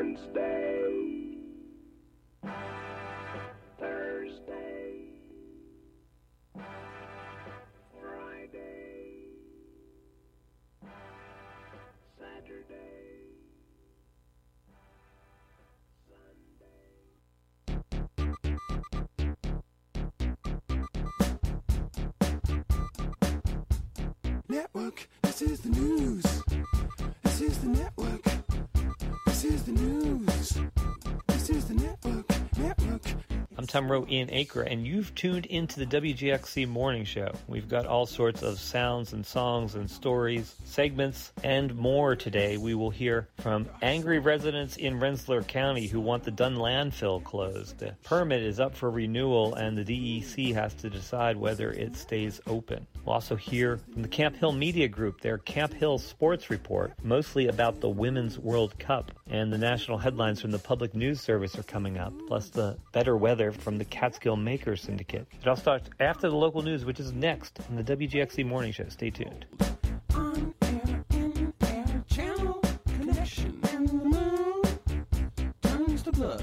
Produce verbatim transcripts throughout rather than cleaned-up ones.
Wednesday, Thursday, Friday, Saturday, Network, this is the news. This is the network. This is the news. This is the network. Network. I'm Tom Rowe in Acre, and you've tuned into the W G X C Morning Show. We've got all sorts of sounds and songs and stories, segments, and more today. We will hear from angry residents in Rensselaer County who want the Dunn landfill closed. The permit is up for renewal, and the D E C has to decide whether it stays open. We'll also hear from the Camp Hill Media Group, their Camp Hill Sports Report, mostly about the Women's World Cup. And the national headlines from the Public News Service are coming up, plus the better weather from the Catskill Maker Syndicate. It all starts after the local news, which is next on the W G X C Morning Show. Stay tuned. On air, in air, channel, connection, and the moon turns to blood.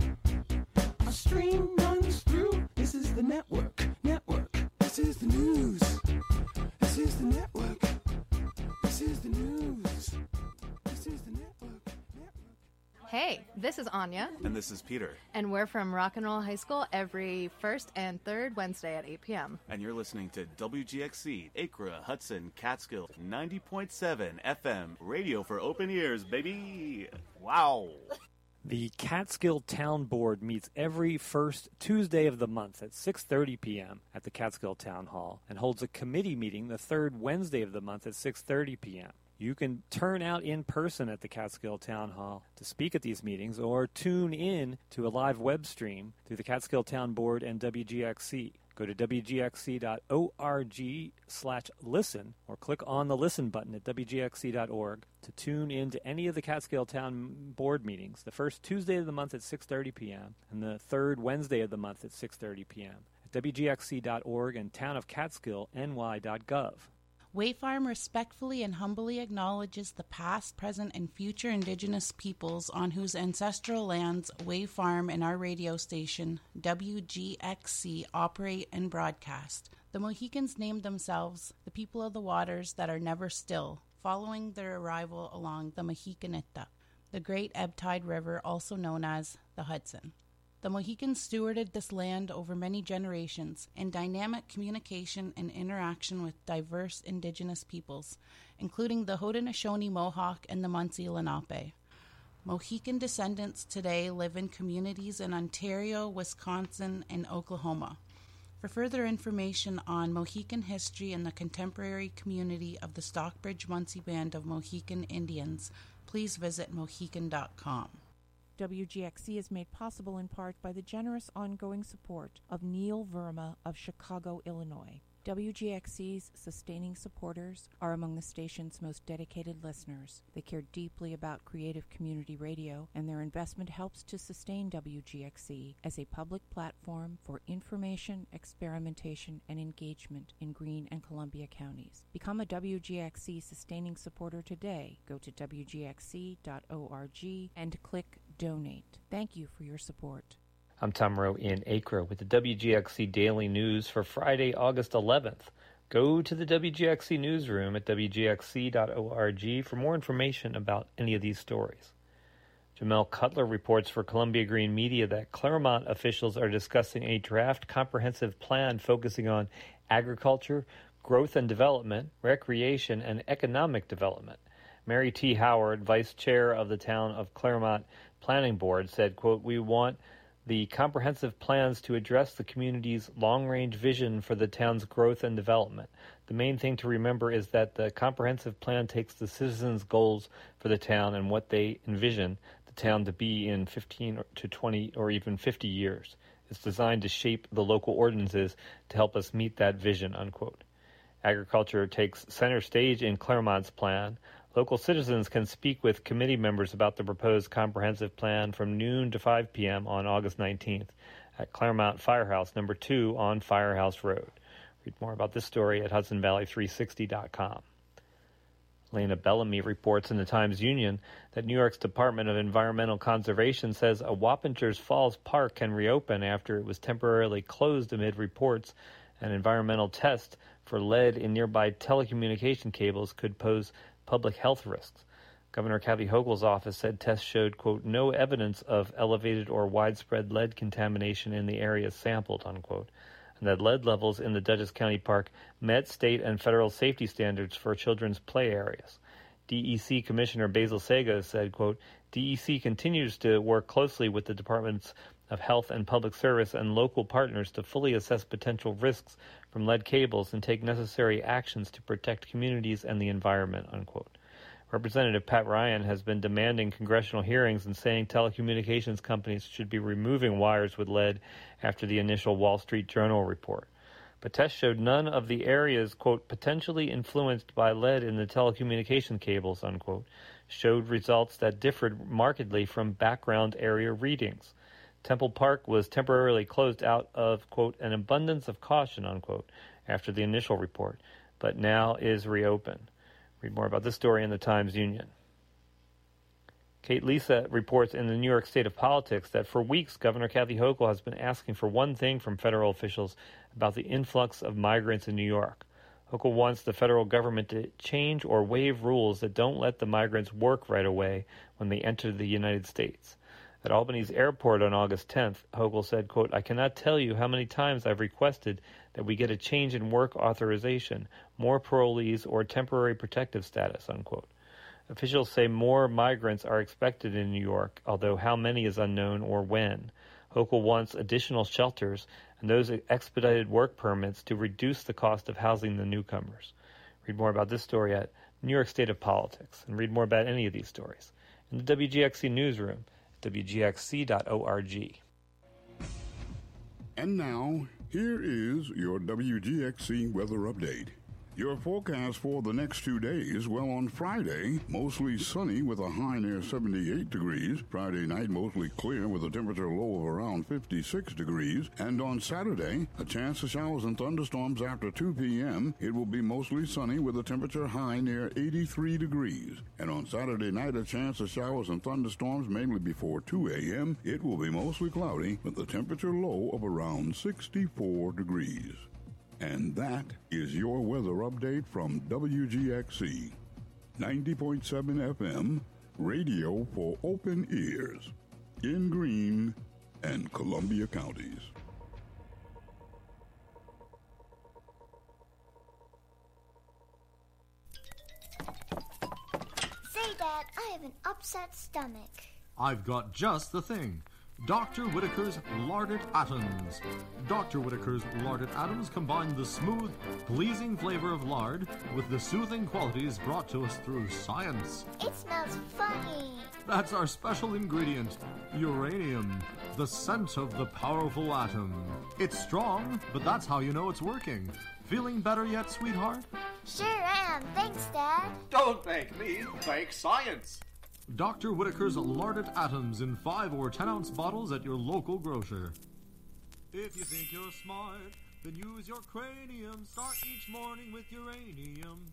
A stream runs through. This is the network. Network. This is the news. This is the network. This is the news. This is the network. Network. Hey, this is Anya, And this is Peter. and we're from Rock and Roll High School every first and third Wednesday at eight p.m. And you're listening to W G X C, Acre, Hudson, Catskill, ninety point seven F M, radio for open ears, baby. Wow. The Catskill Town Board meets every first Tuesday of the month at six thirty p.m. at the Catskill Town Hall and holds a committee meeting the third Wednesday of the month at six thirty p.m. You can turn out in person at the Catskill Town Hall to speak at these meetings or tune in to a live web stream through the Catskill Town Board and W G X C. Go to W G X C dot org slash listen or click on the listen button at W G X C dot org to tune in to any of the Catskill Town Board meetings, the first Tuesday of the month at six thirty p.m. and the third Wednesday of the month at six thirty p.m. at W G X C dot org and town of catskill N Y dot gov. Wayfarm respectfully and humbly acknowledges the past, present, and future Indigenous peoples on whose ancestral lands Wayfarm and our radio station, W G X C, operate and broadcast. The Mohicans named themselves the people of the waters that are never still, following their arrival along the Mohicanita, the great ebb tide river also known as the Hudson. The Mohicans stewarded this land over many generations in dynamic communication and interaction with diverse Indigenous peoples, including the Haudenosaunee Mohawk and the Munsee Lenape. Mohican descendants today live in communities in Ontario, Wisconsin, and Oklahoma. For further information on Mohican history and the contemporary community of the Stockbridge Munsee Band of Mohican Indians, please visit mohican dot com. W G X C is made possible in part by the generous ongoing support of Neil Verma of Chicago, Illinois. W G X C's sustaining supporters are among the station's most dedicated listeners. They care deeply about creative community radio, and their investment helps to sustain W G X C as a public platform for information, experimentation, and engagement in Greene and Columbia counties. Become a W G X C sustaining supporter today. Go to W G X C dot org and click Donate. Thank you for your support. I'm Tom Rowe in Acre with the W G X C Daily News for Friday, August eleventh. Go to the W G X C newsroom at W G X C dot org for more information about any of these stories. Jamel Cutler reports for Columbia Green Media that Claremont officials are discussing a draft comprehensive plan focusing on agriculture, growth and development, recreation, and economic development. Mary T. Howard, vice chair of the town of Claremont Planning Board, said, quote, "We want the comprehensive plans to address the community's long-range vision for the town's growth and development. The main thing to remember is that the comprehensive plan takes the citizens' goals for the town and what they envision the town to be in fifteen to twenty or even fifty years. It's designed to shape the local ordinances to help us meet that vision," unquote. Agriculture takes center stage in Claremont's plan. Local citizens can speak with committee members about the proposed comprehensive plan from noon to five p.m. on August nineteenth at Claremont Firehouse, number two on Firehouse Road. Read more about this story at Hudson Valley three sixty dot com. Elena Bellamy reports in the Times-Union that New York's Department of Environmental Conservation says a Wappingers Falls Park can reopen after it was temporarily closed amid reports an environmental test for lead in nearby telecommunication cables could pose public health risks. Governor Kathy Hochul's office said tests showed, quote, no evidence of elevated or widespread lead contamination in the areas sampled, unquote, and that lead levels in the Dutchess County Park met state and federal safety standards for children's play areas. D E C Commissioner Basil Sega said, quote, D E C continues to work closely with the Departments of Health and Public Service and local partners to fully assess potential risks from lead cables and take necessary actions to protect communities and the environment, unquote. Representative Pat Ryan has been demanding congressional hearings and saying telecommunications companies should be removing wires with lead after the initial Wall Street Journal report. But tests showed none of the areas, quote, potentially influenced by lead in the telecommunication cables, unquote, showed results that differed markedly from background area readings. Temple Park was temporarily closed out of, quote, an abundance of caution, unquote, after the initial report, but now is reopened. Read more about this story in the Times-Union. Kate Lisa reports in the New York State of Politics that for weeks, Governor Kathy Hochul has been asking for one thing from federal officials about the influx of migrants in New York. Hochul wants the federal government to change or waive rules that don't let the migrants work right away when they enter the United States. At Albany's airport on August tenth, Hochul said, quote, I cannot tell you how many times I've requested that we get a change in work authorization, more parolees, or temporary protective status, unquote. Officials say more migrants are expected in New York, although how many is unknown or when. Hochul wants additional shelters and those expedited work permits to reduce the cost of housing the newcomers. Read more about this story at New York State of Politics, and read more about any of these stories in the W G X C newsroom. W G X C dot org. And now, here is your W G X C weather update. Your forecast for the next two days, well, on Friday, mostly sunny with a high near seventy-eight degrees. Friday night, mostly clear with a temperature low of around fifty-six degrees. And on Saturday, a chance of showers and thunderstorms after two p.m. It will be mostly sunny with a temperature high near eighty-three degrees. And on Saturday night, a chance of showers and thunderstorms mainly before two a.m. It will be mostly cloudy with a temperature low of around sixty-four degrees. And that is your weather update from W G X C, ninety point seven F M, radio for open ears, in Greene and Columbia counties. Say, Dad, I have an upset stomach. I've got just the thing. Doctor Whitaker's Larded Atoms. Doctor Whitaker's Larded Atoms combine the smooth, pleasing flavor of lard with the soothing qualities brought to us through science. It smells funny. That's our special ingredient, uranium, the scent of the powerful atom. It's strong, but that's how you know it's working. Feeling better yet, sweetheart? Sure am. Thanks, Dad. Don't thank me. Thank science. Doctor Whitaker's Larded Atoms in five or ten ounce bottles at your local grocer. If you think you're smart, then use your cranium. Start each morning with uranium.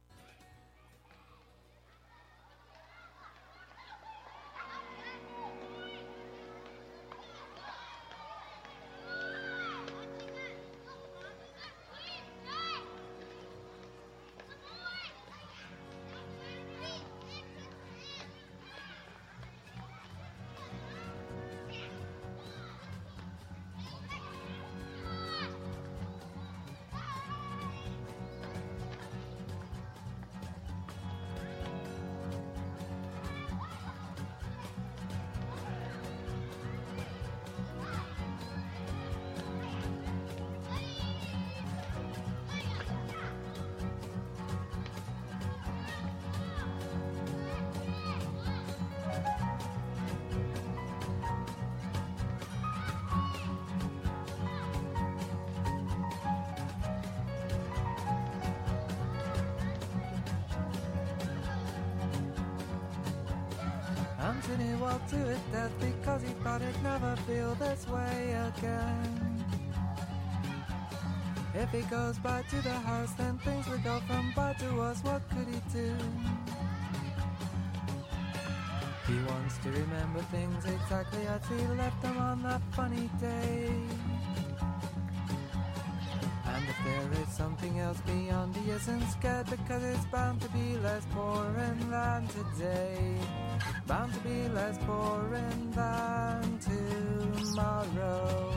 Anthony walked to his death because he thought he'd never feel this way again. If he goes back to the house, then things will go from bad to worse. What could he do? He wants to remember things exactly as he left them on that funny day. And if there is something else beyond, he isn't scared, because it's bound to be less boring than today. Bound to be less boring than tomorrow.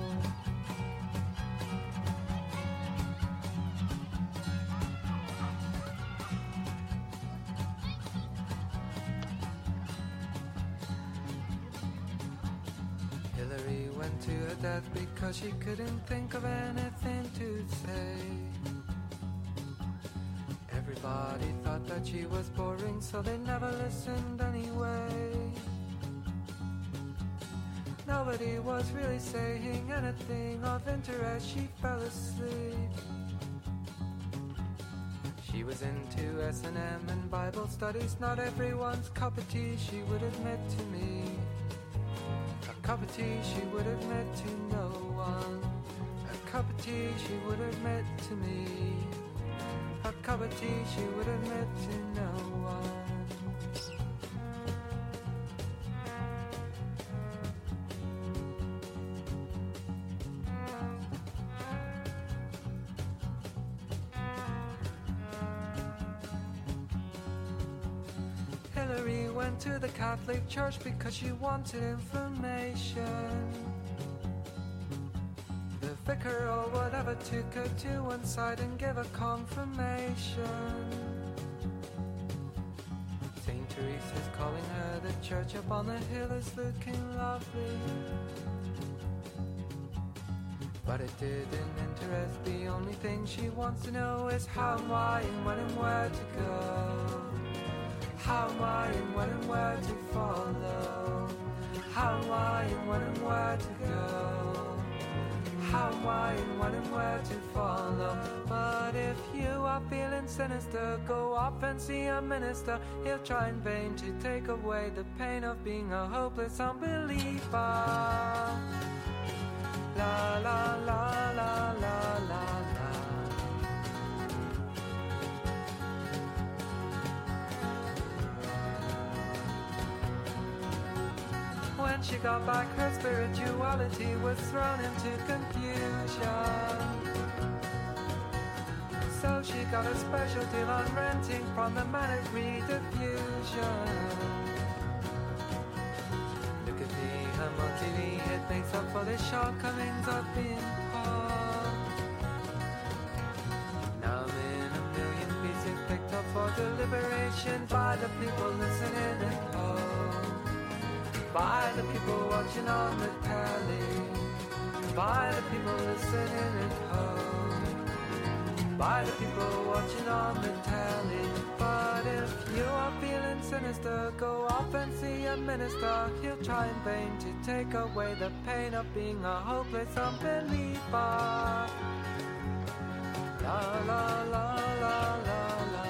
Hillary went to her death because she couldn't think of anything to say. Everybody thought that she was boring, so they never listened anyway. Nobody was really saying anything of interest. She fell asleep. She was into S and M and Bible studies, not everyone's cup of tea, she would admit to me. A cup of tea she would admit to no one. A cup of tea she would admit to me. A cup of tea she would admit to no one. Hillary went to the Catholic Church because she wanted information. The vicar or whatever took her to one side and gave her confirmation. Saint Teresa's calling her, the church up on the hill is looking lovely. But it didn't interest, the only thing she wants to know is how and why and when and where to go. How, why, and when and where to follow. How, why, and when and where to go. How, why, and when and where to follow. But if you are feeling sinister, go off and see a minister. He'll try in vain to take away the pain of being a hopeless unbeliever. La, la, la, la, la, la, la. When she got back, her spirituality was thrown into confusion. So she got a special deal on renting from the man at Rediffusion. Look at me, I'm on T V, it makes up for the shortcomings of being poor. Now I'm in a million pieces picked up for deliberation by the people listening at home. By the people watching on the telly. By the people listening at home. By the people watching on the telly. But if you are feeling sinister, go off and see a minister. He'll try in vain to take away the pain of being a hopeless unbeliever. La la la la la la.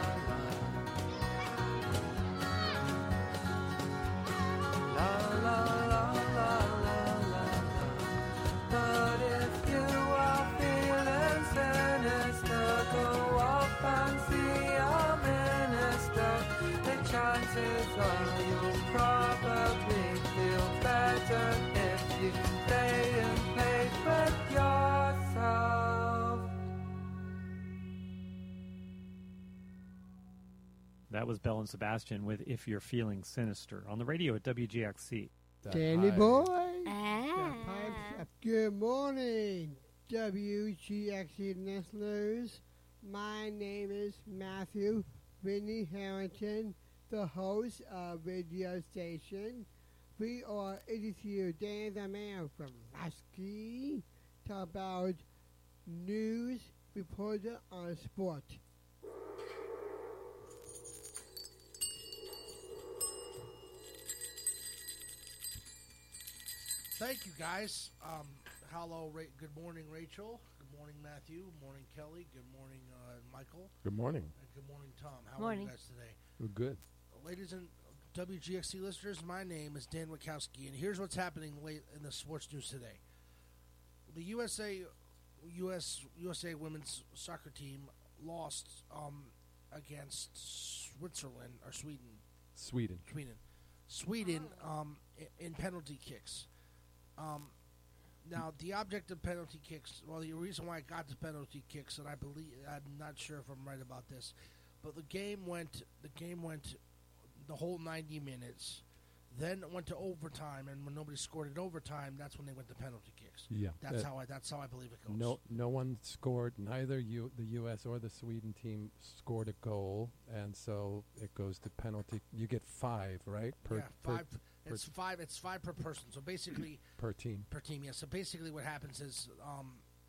La la la la la la. But if you are feeling sinister, go off and see a minister. The chances are you'll probably feel better if you stay in place with yourself. That was Bell and Sebastian with If You're Feeling Sinister on the radio at W G X C. Danny boy. Ah. Good morning, W G X C listeners. My name is Matthew Whitney Harrington, the host of radio station. We are eighty-two days a man from Lasky. Talk about news reporter on sport. Thank you, guys. Um, hello, Ra- good morning, Rachel. Good morning, Matthew. Good morning, Kelly. Good morning, uh, Michael. Good morning. And good morning, Tom. How Morning. are you guys today? We're good. Uh, ladies and W G X C listeners, my name is Dan Wachowski, and here's what's happening late in the sports news today. The U S A U S U S A women's soccer team lost um, against Switzerland or Sweden. Sweden. Sweden. Sweden um, in, in penalty kicks. Um, now, the object of penalty kicks, well, the reason why I got to penalty kicks, and I believe, I'm not sure if I'm right about this, but the game went, the game went the whole ninety minutes. Then it went to overtime, and when nobody scored in overtime, that's when they went to penalty kicks. Yeah, that's uh, how I. That's how I believe it goes. No, no one scored. Neither you, the U S or the Sweden team scored a goal, and so it goes to penalty. You get five, right? Per, yeah, five. Per, it's per five. It's five per person. So basically, per team. Per team, yeah. So basically, what happens is um,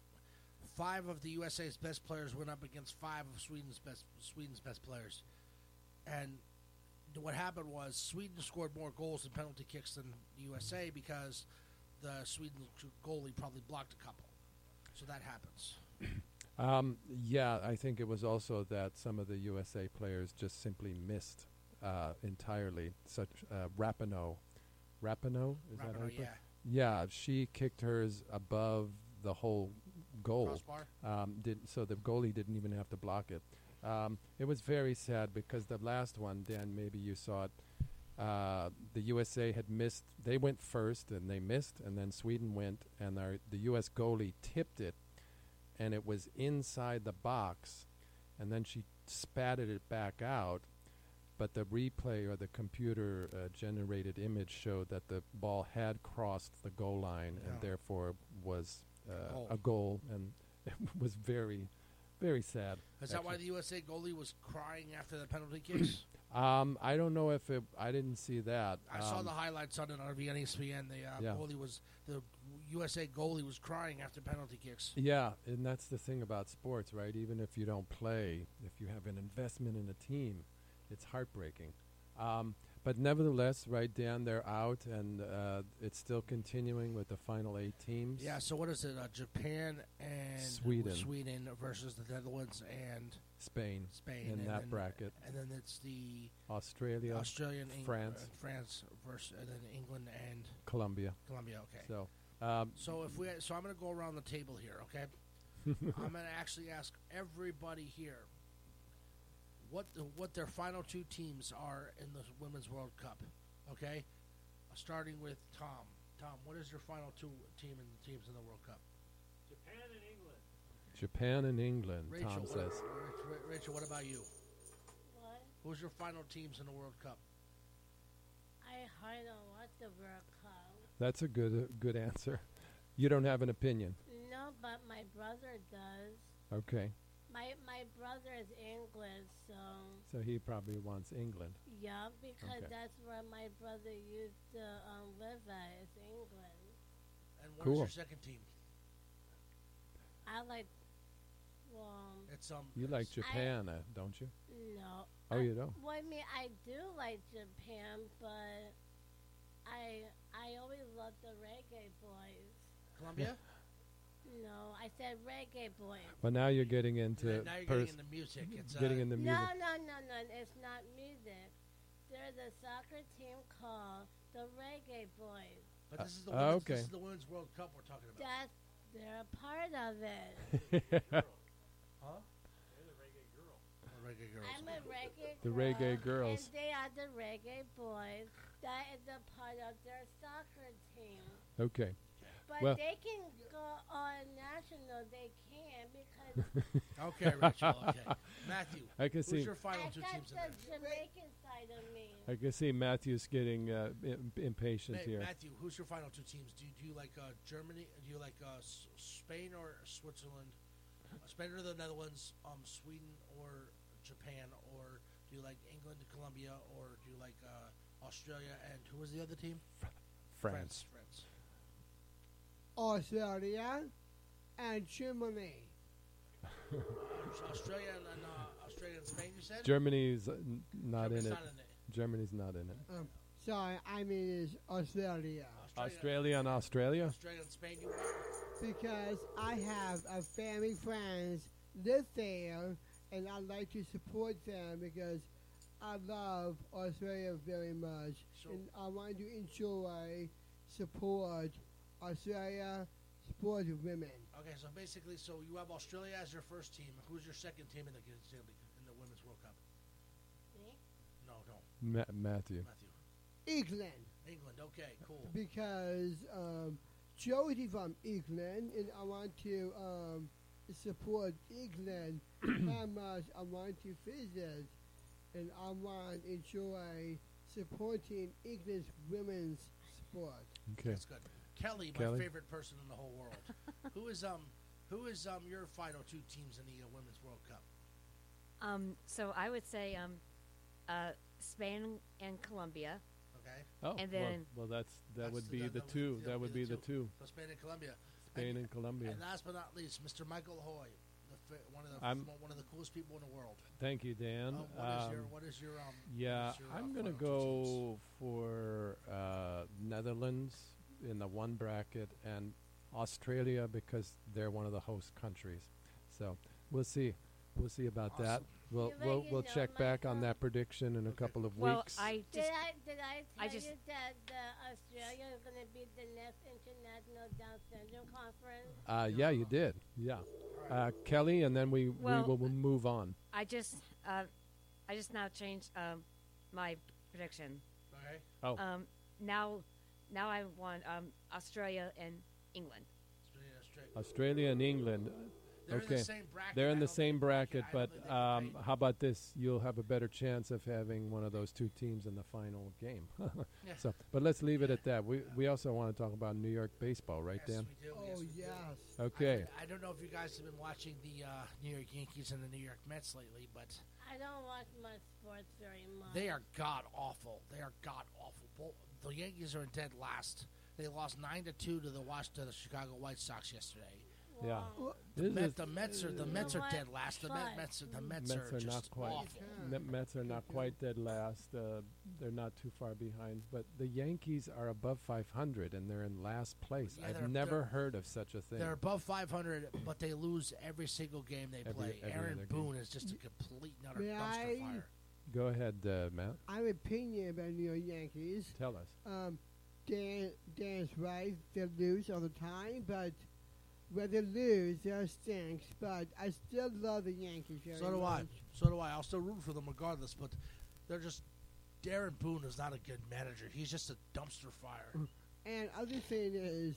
five of the U S A's best players went up against five of Sweden's best Sweden's best players, and what happened was Sweden scored more goals in penalty kicks than the U S A because the Sweden goalie probably blocked a couple. So that happens. Um, yeah, I think it was also that some of the U S A players just simply missed uh, entirely. Such uh, Rapinoe, Rapinoe, is that how Rapinoe, you put- yeah. Yeah, she kicked hers above the whole goal. Crossbar? Um, did so the goalie didn't even have to block it. Um, it was very sad because the last one, Dan, maybe you saw it. Uh, the U S A had missed. They went first and they missed, and then Sweden went, and our, the U S goalie tipped it, and it was inside the box, and then she spatted it back out. But the replay or the computer uh, generated image showed that the ball had crossed the goal line and Yeah. therefore was uh, Goal. a goal, and it was very, very sad. Is that why actually. the U S A goalie was crying after the penalty kicks? Um, I don't know if it. I didn't see that. I saw Um, the highlights on it on E S P N. The uh, Yeah. goalie was the U S A goalie was crying after penalty kicks. Yeah, and that's the thing about sports, right? Even if you don't play, if you have an investment in a team, it's heartbreaking. Um, but nevertheless, right, Dan, they're out, and uh, it's still continuing with the final eight teams. Yeah. So what is it? Uh, Japan and Sweden. Sweden versus the Netherlands and Spain, Spain in and that then, bracket. And then it's the Australia, Australian, Eng- France, uh, France versus and then England and Colombia. Colombia. Okay. So, um, So if we, so I'm going to go around the table here. Okay. I'm going to actually ask everybody here what the, what their final two teams are in the Women's World Cup. Okay. Uh, starting with Tom. Tom, what is your final two team in the teams in the World Cup? Japan and England. Japan and England, Rachel, Tom what, says. Ra- Rachel, what about you? What? Who's your final teams in the World Cup? I hardly watch the World Cup. That's a good uh, good answer. You don't have an opinion. No, but my brother does. Okay. My my brother is English, so So he probably wants England. yeah, because Okay. that's where my brother used to um, live at, is England. And what is Cool. your second team? I like, well, It's um. You like I- Japan, uh, don't you? no. Oh, I, you don't? Well, I mean, I do like Japan, but I I always loved the Reggae Boys. Colombia? No, I said Reggae Boys. Well, now you're getting into Yeah, now you're pers- getting into music. It's, getting uh, into music. No, no, no, no. It's not music. There's a soccer team called the Reggae Boys. But this is the Uh, women's, okay. this is the Women's World Cup we're talking about. That's they're a part of it. Huh? They're the reggae girl. Oh, reggae girls. I'm a reggae The girl, Reggae Girls. and they are the Reggae Boys. That is a part of their soccer team. Okay. But Well, they can go on national. They can because Okay, Rachel. Okay, Matthew. I can who's see- your final I two got teams in the there? Jamaican side of me. I can see Matthew's getting uh, im- impatient Ma- here. Matthew, who's your final two teams? Do you, do you like uh, Germany? Do you like uh, S- Spain or Switzerland? Uh, Spain or the Netherlands? Um, Sweden or Japan? Or do you like England, Colombia? Or do you like uh, Australia? And who was the other team? France. France. Australia and Germany. Uh, Australia and, and uh, Australia and Spain. You said Germany's uh, n- not Germany's in it. not in it. Germany's not in it. Um, sorry, I mean is Australia. Australia and Australia? Australia and Spain. You want? Because I have a family friends live there, and I like to support them because I love Australia very much, So- and I want to enjoy, support Australia, sport of women. Okay, so basically, so you have Australia as your first team. Who's your second team in the in the Women's World Cup? Me? No, no. Ma- Matthew. Matthew. England. England. Okay, cool. Because um, Josie from England, and I want to um, support England. How much I want to visit, and I want to enjoy supporting England's women's sport. Okay. That's good. Kelly, Kelly? my favorite person in the whole world. who is um, who is um your final two teams in the uh, Women's World Cup? Um, so I would say um, uh, Spain and Colombia. Okay. Oh, and well, then well, that's that That's would the- be that- the that would- two. yeah, That would be the two. So Spain and Colombia. Spain and Colombia. And last but not least, Mister Michael Hoy, the, fi- one of the I'm- one of the coolest people in the world. Thank you, Dan. Uh, what is your Um, what is your um? Yeah, what is your, uh, I'm gonna final two go for uh, Netherlands in the one bracket and Australia because they're one of the host countries. So we'll see. We'll see about that. We'll You we'll ready we'll to know check back on myself? that prediction in a couple of Well, weeks. I Did just I did I tell I just- you that the Australia is going to be the next international Down syndrome conference? uh, yeah, you did. Yeah, uh, Kelly, and then we Well, we will we'll move on. I just uh, I just now changed um, my prediction. Okay. Oh. Um, now now I want um, Australia and England. Australia, Australia. Australia and England. They're in okay. the same bracket. They're in I the don't same think- bracket, I don't but think they can um, play. how about this? You'll have a better chance of having one of those two teams in the final game. Yeah. So, but let's leave it at that. We we also want to talk about New York baseball, right, Yes, Dan? we do. Oh, yes, we do. yes. Okay. I, I don't know if you guys have been watching the uh, New York Yankees and the New York Mets lately, but I don't watch much sports very much. they are god awful. They are god awful. Bo- The Yankees are in dead last. They lost nine to two to the Wash to the Chicago White Sox yesterday. Yeah. Wow. The, This Met, is- the Mets are the Mets know are what? dead last. The Met, Fun. Mets are the Mets, Mets are, are just not quite. awful. Me- Mets are not quite dead last. Uh, they're not too far behind, but the Yankees are above five hundred and they're in last place. Yeah, they're- I've never they're- heard of such a thing. They're above five hundred, but they lose every single game they Every- play. every Aaron other Boone is just a complete and utter May dumpster I- fire. Go ahead, uh, Matt. I have an opinion about New York Yankees. Tell us. Um, Dan, Dan's right. They lose all the time, but when they lose, they stinks. But I still love the Yankees very So do I. much. So do I. I'll still root for them regardless, but they're just. Darren Boone is not a good manager. He's just a dumpster fire. And other thing is,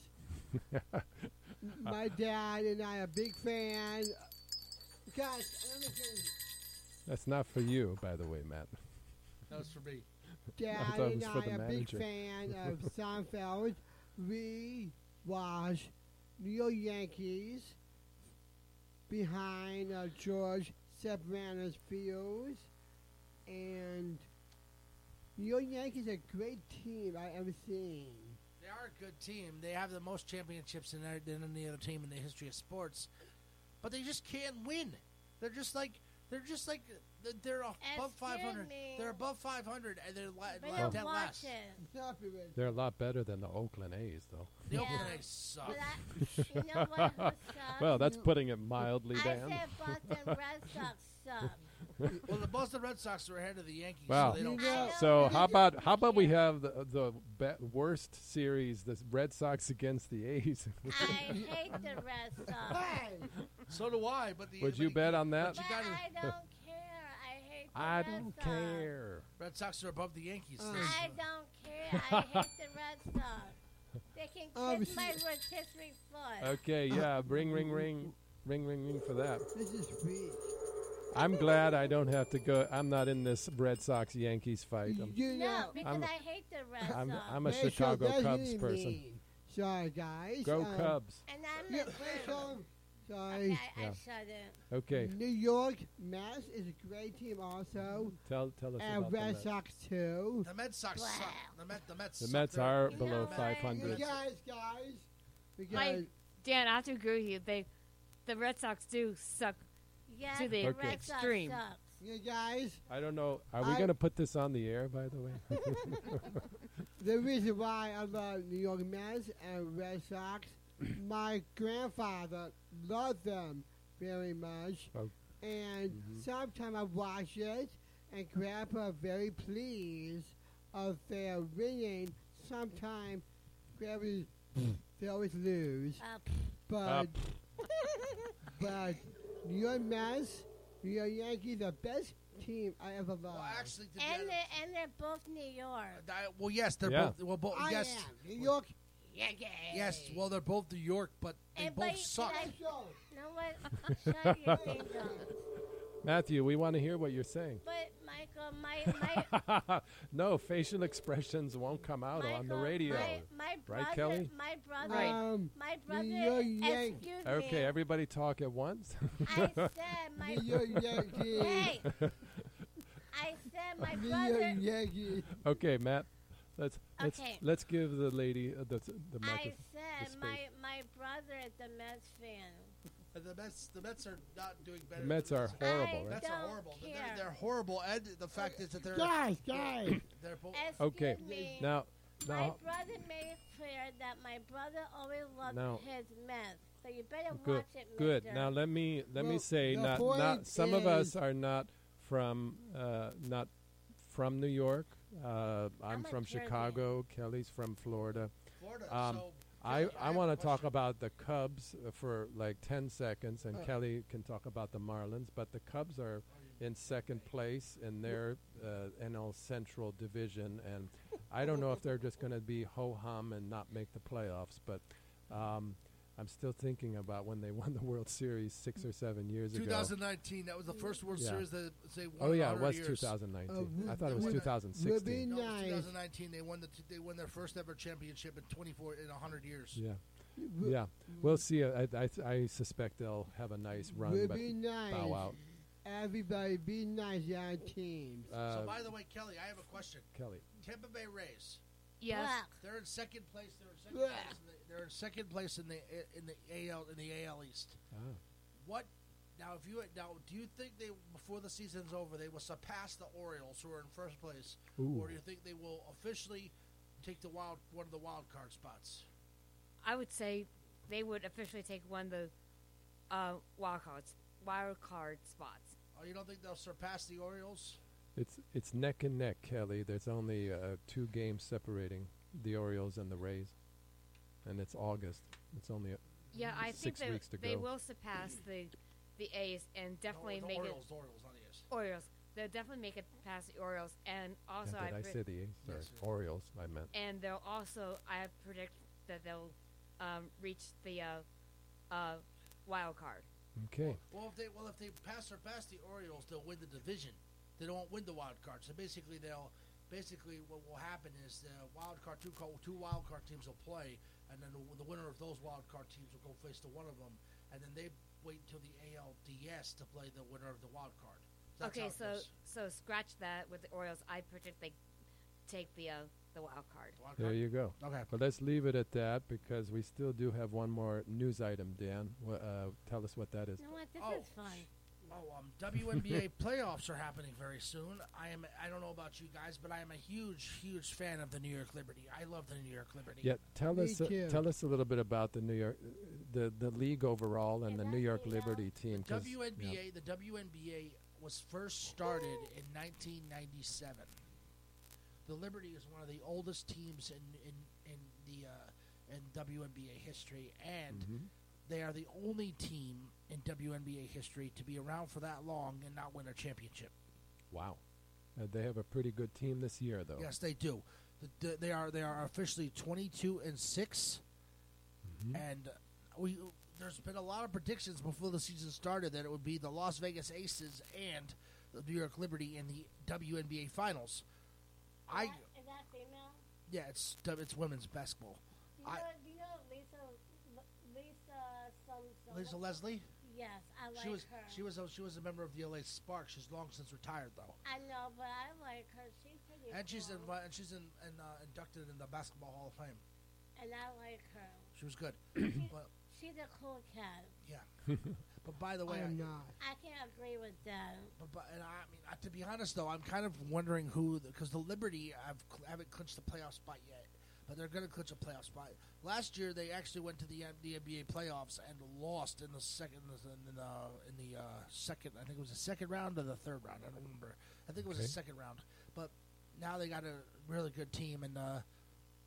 my dad and I are big fan. Guys, another thing. That's not for you, by the way, Matt. That was for me. I Dad thought it and was I for the are big manager. fan of Seinfeld. We watch New York Yankees behind uh, George Stepbrander's fields, and New York Yankees are a great team I've ever seen. They are a good team. They have the most championships than, their- than any other team in the history of sports, but they just can't win. They're just like they're just like they're- they're above Excuse five hundred. me. They're above five hundred, and they're la- But la- don't dead watch last. it. Stop it, man. They're a lot better than the Oakland A's, though. The Yeah. Oakland A's suck. But I, you know what? Who sucks? Well, that's putting it mildly, I Dan. said Boston Red Sox suck. Well, the Boston Red Sox are ahead of the Yankees, Wow. so they don't. You know- suck. So how about how about we have the the be- worst series, the Red Sox against the A's? I hate the Red Sox. Hey, So do I. But the Would but you bet on that? But you But gotta, I don't care. I hate the I Red don't Sox. care. Red Sox are above the Yankees. Uh, I don't care. I hate the Red Sox. They can Um, kiss my rotisserie foot. Okay, yeah, ring, ring, ring, ring, ring, ring for that. this is sweet. I'm glad I don't have to go. I'm not in this Red Sox Yankees fight. I'm, You No, know, because I'm- I hate the Red I'm, Sox. I'm a Hey, so Chicago that's Cubs really person. mean. Sorry, guys. Go Um, Cubs. and I'm Yeah, a so, sorry. Okay, I, Yeah. I shut it. Okay, New York Mets is a great team also. tell tell us And about the Red Mets. Sox too. The Mets suck. Wow. suck. The, Met, the Mets. The suck. Mets They're- are You below know what? five You hundred. guys, guys. Because I, Dan, I have to agree with you. They, the Red Sox do suck. Yeah, To the the Okay. Red Sox extreme. sucks. you guys, I don't know. Are we I- going to put this on the air, by the way? the reason why I love New York Mets and Red Sox, my grandfather loved them very much. Oh. And Mhm. sometimes I watch it, and Grandpa very pleased of their winning. Sometimes Grandpa's they always lose. Uh, but but New York Mets, New York Yankees, the best team I ever loved. Well, actually, to be and, honest- they're, and they're both New York. Uh, well, yes, they're Yeah. both. Well, both. I yes, am New York. Yankees. yes. Well, they're both New York, but they And both but- suck. and I- You know what? Shut your ding dongs. Matthew, we want to hear what you're saying. But Michael, my my No, facial expressions won't come out on the Michael, radio. My, my brother, Right, Kelly? My brother, Right. Um, my brother. New York Yankees. Excuse me. Okay, everybody talk at once. I said my. New York Yankees. Hey, I said my New brother. York Yankees. Okay, Matt. Let's let's Okay. let's give the lady uh, the the I microphone. said space. my my brother is the Mets fan. But the Mets, the Mets are not doing better. The Mets are horrible, I right? Mets are don't horrible. They're, care. they're horrible, and the fact is that they're Guys, guys. they're both. Excuse Okay, me. now My now brother made it clear that my brother always loved Now- his Mets. So you better good watch it, good. mister. Now let me let me Well, say the not point not some of us is- are not from uh, not from New York. Uh, I'm I'm a from Jersey. Chicago. Kelly's from Florida. Florida. Um, so I, Kelly, I have want a to talk question. about the Cubs uh, for like ten seconds, and Uh. Kelly can talk about the Marlins. But the Cubs are in second place in their uh, N L Central division, and I don't know if they're just going to be ho-hum and not make the playoffs. But um, I'm still thinking about when they won the World Series six or seven years ago. twenty nineteen. That was the first World Yeah. Series that they won. Oh in yeah, it one hundred was years. twenty nineteen. Uh, I thought it was would- two thousand would be sixteen. No, it was nice. twenty nineteen. They won the t- they won their first ever championship in twenty-four in one hundred years. Yeah, yeah. We'll see. I, I I suspect they'll have a nice run, Would but be nice. bow out. Everybody be nice, young teams. Uh, So by the way, Kelly, I have a question. Kelly. Tampa Bay Rays. Yes. Black. They're in second place. They're in second Blah. place. In the, they're in second place in the in the A L in the A L East. Ah. What now? If you now, do you think they before the season's over they will surpass the Orioles who are in first place, Ooh. or do you think they will officially take the wild one of the wild card spots? I would say they would officially take one of the uh, wild cards, wild card spots. Oh, you don't think they'll surpass the Orioles? It's it's neck and neck, Kelly. There's only uh, two games separating the Orioles and the Rays, and it's August. It's only a, Yeah, I think six they, weeks to they go. will surpass the the A's and definitely no, the make Orioles, it the Orioles, not the A's. Orioles. They'll definitely make it past the Orioles, and also Yeah, did I pre- say the A's? Sorry, Yes. Orioles. I meant. and they'll also I predict that they'll um, reach the uh, uh, wild card. Okay. Well, if they well if they pass surpass the Orioles, they'll win the division. They don't win the wild card. So basically, they'll basically what will happen is the wild card two co- two wild card teams will play, and then the, the winner of those wild card teams will go face to one of them, and then they wait until the A L D S to play the winner of the wild card. That's how okay, it so goes. so scratch that with the Orioles. I predict they take the uh, the wild card. Wild There card? you go. Okay. But let's leave it at that because we still do have one more news item. Dan, Wha uh, tell us what that is. You know what? This Oh. is fun. Oh, um, W N B A playoffs are happening very soon. I am. I don't know about you guys, but I am a huge, huge fan of the New York Liberty. I love the New York Liberty. Yeah, tell Me us uh, too. tell us a little bit about the New York, the the league overall and the New York Liberty team. 'cause, W N B A. yeah. The W N B A was first started in nineteen ninety-seven. The Liberty is one of the oldest teams in in in the uh, in W N B A history, and Mhm. they are the only team in W N B A history to be around for that long and not win a championship. Wow, uh, they have a pretty good team this year, though. Yes, they do. The, the, they are they are officially twenty-two and six, Mhm. and we there's been a lot of predictions before the season started that it would be the Las Vegas Aces and the New York Liberty in the W N B A Finals. I Is that, is that female? yeah, it's it's women's basketball. Do you know, I- do you know Lisa Lisa some, some Lisa Leslie, Yes, I like she was her. she was a, she was a member of the L A Sparks. She's long since retired though, I know, but I like her. She's pretty and she's cool. invi- and she's in, in, uh, inducted in the Basketball Hall of Fame. and I like her. She was good. but She's a cool cat. yeah, but by the way, I am I- not. I can't agree with that. But, but and I mean, uh, to be honest, though, I'm kind of wondering who, because the Liberty have, cl- haven't clinched the playoff spot yet, but they're going to clinch a playoff spot. Last year, they actually went to the, N- the N B A playoffs and lost in the second in the in the uh, second. I think it was the second round or the third round. I don't remember. I think it was the Okay. second round. But now they got a really good team, and uh,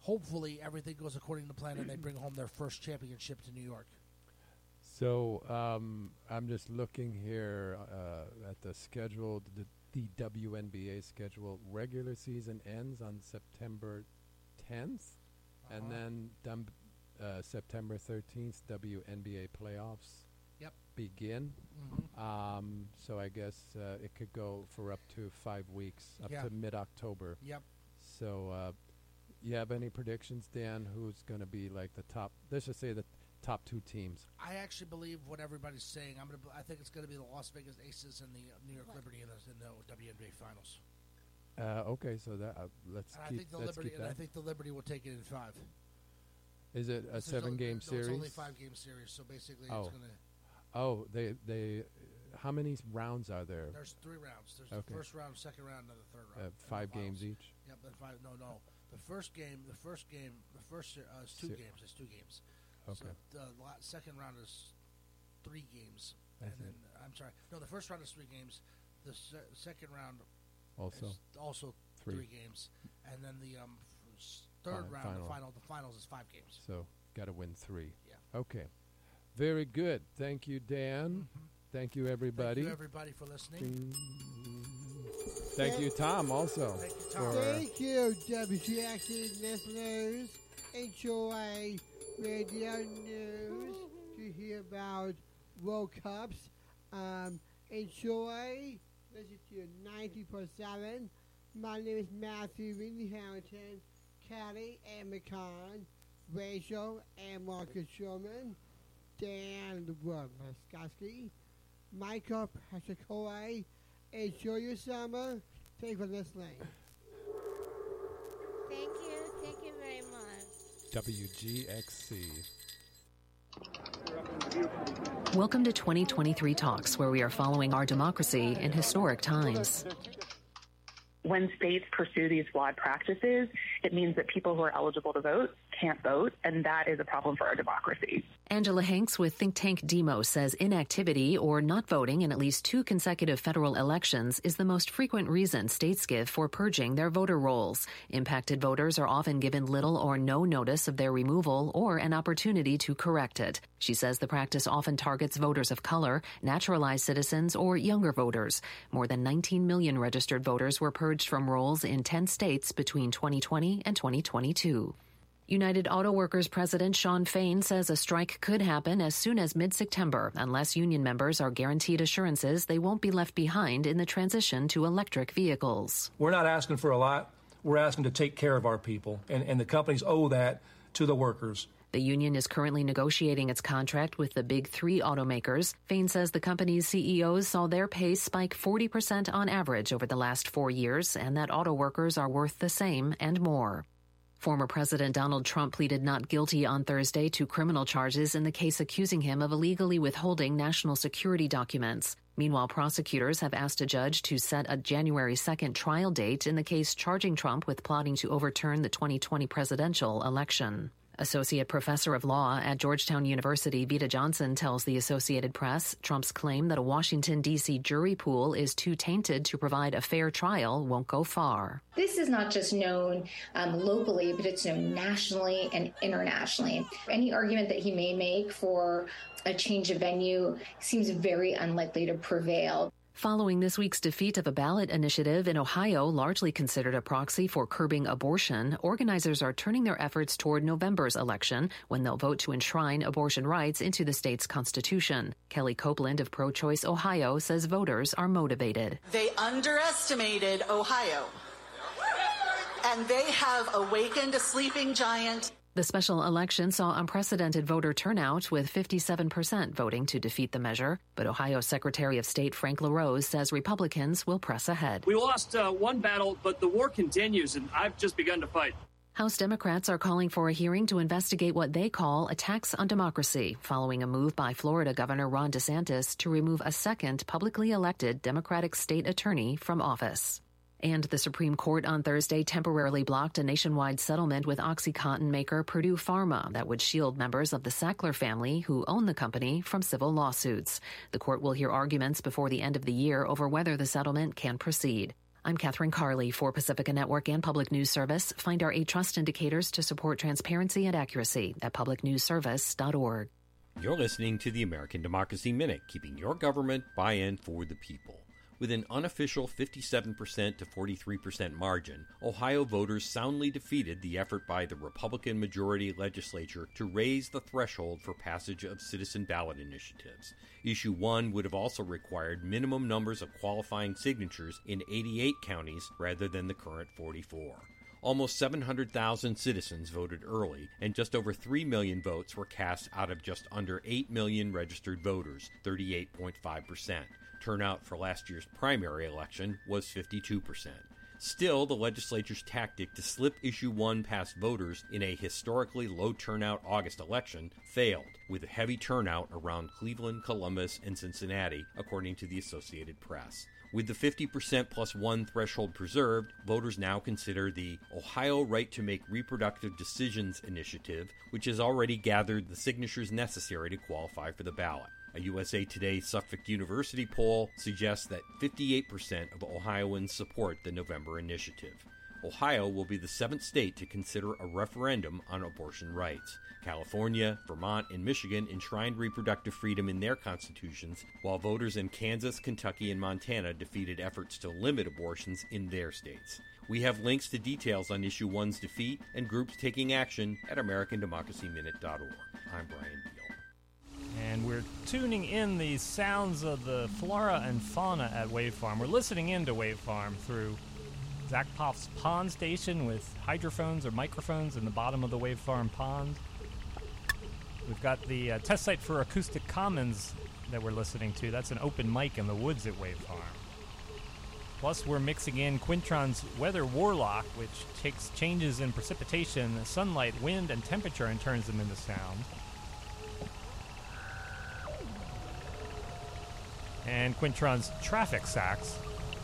hopefully everything goes according to plan and they bring home their first championship to New York. So um, I'm just looking here uh, at the schedule, the, the W N B A schedule. Regular season ends on September tenth, uh-huh. and then dum- uh, September thirteenth, W N B A playoffs yep. begin. Mm-hmm. Um, so I guess uh, it could go for up to five weeks, up yeah. to mid-October. Yep. So uh, you have any predictions, Dan, who's going to be like the top, let's just say the top two teams? I actually believe what everybody's saying. I'm gonna. I think it's going to be the Las Vegas Aces and the uh, New York Liberty in the, in the W N B A Finals. Uh, okay, so that uh, let's and keep. I think the let's Liberty. keep And that. I think the Liberty will take it in five. Is it a This seven-game is series? No, it's only five-game series. So basically, oh. it's going to. Oh, they they. How many rounds are there? There's three rounds. There's okay. the first round, second round, and the third round. Uh, five games each. Yep, then five. No, no. The first game. The first game. The first uh, is two Se- games. It's two games. Okay. So the la- second round is three games, I and see. then I'm sorry. No, the first round is three games. The se- second round also is also three. three games, and then the um, f- third Fi- round, final. the final, the finals is five games. So got to win three. Yeah. Okay. Very good. Thank you, Dan. Mm-hmm. Thank you, everybody. Thank you, everybody, for listening. Thank you, Tom, also. Thank you, Tom. Thank you, W G X C listeners. Enjoy radio news to hear about World Cups. Um, enjoy. Listen to ninety point seven. My name is Matthew Winnie Harrington, Callie and McCann, Rachel and Marcus Sherman, Dan Woodmaskowski, Michael Pachakoy. Enjoy your summer. Thank you for listening. Thank you. Thank you very much. W G X C. Welcome to twenty twenty-three Talks, where we are following our democracy in historic times. When states pursue these flawed practices, it means that people who are eligible to vote can't vote, and that is a problem for our democracy. Angela Hanks with think tank Demos says inactivity or not voting in at least two consecutive federal elections is the most frequent reason states give for purging their voter rolls. Impacted voters are often given little or no notice of their removal or an opportunity to correct it. She says the practice often targets voters of color, naturalized citizens, or younger voters. More than nineteen million registered voters were purged from rolls in ten states between twenty twenty and twenty twenty-two. United Auto Workers President Shawn Fain says a strike could happen as soon as mid-September unless union members are guaranteed assurances they won't be left behind in the transition to electric vehicles. We're not asking for a lot. We're asking to take care of our people, and, and the companies owe that to the workers. The union is currently negotiating its contract with the big three automakers. Fain says the company's C E Os saw their pay spike forty percent on average over the last four years, and that auto workers are worth the same and more. Former President Donald Trump pleaded not guilty on Thursday to criminal charges in the case accusing him of illegally withholding national security documents. Meanwhile, prosecutors have asked a judge to set a January second trial date in the case charging Trump with plotting to overturn the twenty twenty presidential election. Associate Professor of Law at Georgetown University, Vita Johnson, tells the Associated Press Trump's claim that a Washington, D C jury pool is too tainted to provide a fair trial won't go far. This is not just known um, locally, but it's known nationally and internationally. Any argument that he may make for a change of venue seems very unlikely to prevail. Following this week's defeat of a ballot initiative in Ohio, largely considered a proxy for curbing abortion, organizers are turning their efforts toward November's election, when they'll vote to enshrine abortion rights into the state's constitution. Kelly Copeland of Pro-Choice Ohio says voters are motivated. They underestimated Ohio, and they have awakened a sleeping giant. The special election saw unprecedented voter turnout, with fifty-seven percent voting to defeat the measure. But Ohio Secretary of State Frank LaRose says Republicans will press ahead. We lost uh, one battle, but the war continues, and I've just begun to fight. House Democrats are calling for a hearing to investigate what they call attacks on democracy, following a move by Florida Governor Ron DeSantis to remove a second publicly elected Democratic state attorney from office. And the Supreme Court on Thursday temporarily blocked a nationwide settlement with OxyContin maker Purdue Pharma that would shield members of the Sackler family who own the company from civil lawsuits. The court will hear arguments before the end of the year over whether the settlement can proceed. I'm Catherine Carley for Pacifica Network and Public News Service. Find our eight trust indicators to support transparency and accuracy at public news service dot org. You're listening to the American Democracy Minute, keeping your government by-in for the people. With an unofficial fifty-seven percent to forty-three percent margin, Ohio voters soundly defeated the effort by the Republican-majority legislature to raise the threshold for passage of citizen ballot initiatives. Issue one would have also required minimum numbers of qualifying signatures in eighty-eight counties rather than the current forty-four. Almost seven hundred thousand citizens voted early, and just over three million votes were cast out of just under eight million registered voters, thirty-eight point five percent. Turnout for last year's primary election was fifty-two percent. Still, the legislature's tactic to slip Issue one past voters in a historically low turnout August election failed, with a heavy turnout around Cleveland, Columbus, and Cincinnati, according to the Associated Press. With the fifty percent plus one threshold preserved, voters now consider the Ohio Right to Make Reproductive Decisions initiative, which has already gathered the signatures necessary to qualify for the ballot. A U S A Today Suffolk University poll suggests that fifty-eight percent of Ohioans support the November initiative. Ohio will be the seventh state to consider a referendum on abortion rights. California, Vermont, and Michigan enshrined reproductive freedom in their constitutions, while voters in Kansas, Kentucky, and Montana defeated efforts to limit abortions in their states. We have links to details on Issue one's defeat and groups taking action at american democracy minute dot org. I'm Brian Beal. And we're tuning in the sounds of the flora and fauna at Wave Farm. We're listening into Wave Farm through Zach Poff's pond station with hydrophones or microphones in the bottom of the Wave Farm pond. We've got the uh, test site for Acoustic Commons that we're listening to. That's an open mic in the woods at Wave Farm. Plus, we're mixing in Quintron's Weather Warlock, which takes changes in precipitation, sunlight, wind, and temperature and turns them into sound. And Quintron's Traffic Sax,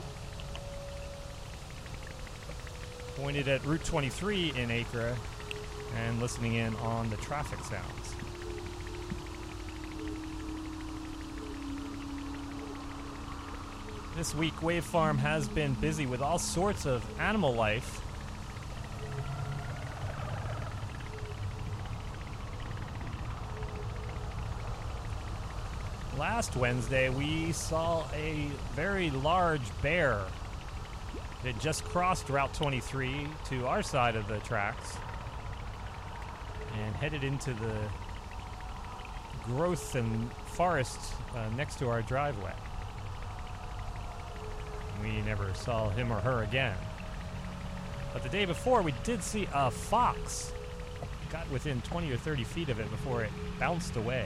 pointed at Route twenty-three in Acre and listening in on the traffic sounds. This week, Wave Farm has been busy with all sorts of animal life. Last Wednesday, we saw a very large bear that just crossed Route twenty-three to our side of the tracks and headed into the growth and forest uh, next to our driveway. We never saw him or her again. But the day before, we did see a fox. Got within twenty or thirty feet of it before it bounced away.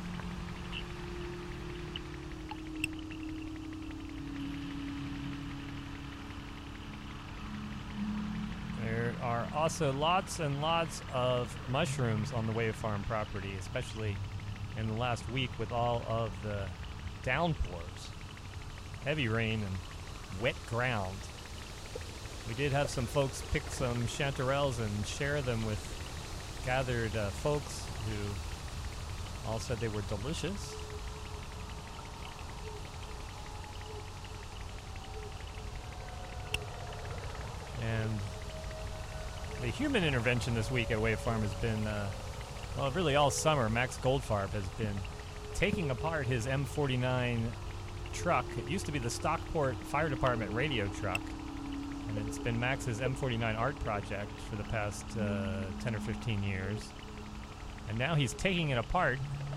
There are also lots and lots of mushrooms on the Wave Farm property, especially in the last week with all of the downpours. Heavy rain and wet ground. We did have some folks pick some chanterelles and share them with gathered uh, folks who all said they were delicious. And the human intervention this week at Wave Farm has been, uh, well, really all summer. Max Goldfarb has been taking apart his M forty-nine truck. It used to be the Stockport Fire Department radio truck, and it's been Max's M forty-nine art project for the past uh, ten or fifteen years. And now he's taking it apart